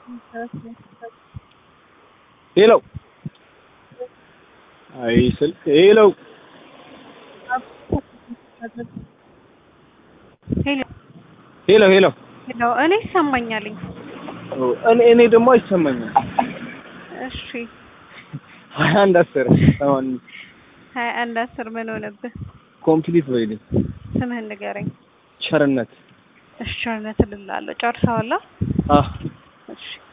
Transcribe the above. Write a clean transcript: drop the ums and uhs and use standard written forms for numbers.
Hello. Ay, hello. Hello, hello. Hello, እኔ ይሰማኛል። እኔ ደግሞ አይሰማኝም። እሺ 21 10 አሁን 21 10 ምን ሆነብህ? ኮምፕሊት በይልኝ። ስምህን ንገረኝ። ቸርነት። እሺ ቸርነት እልልሃለሁ። ጨርሰዋል? አህ እሺ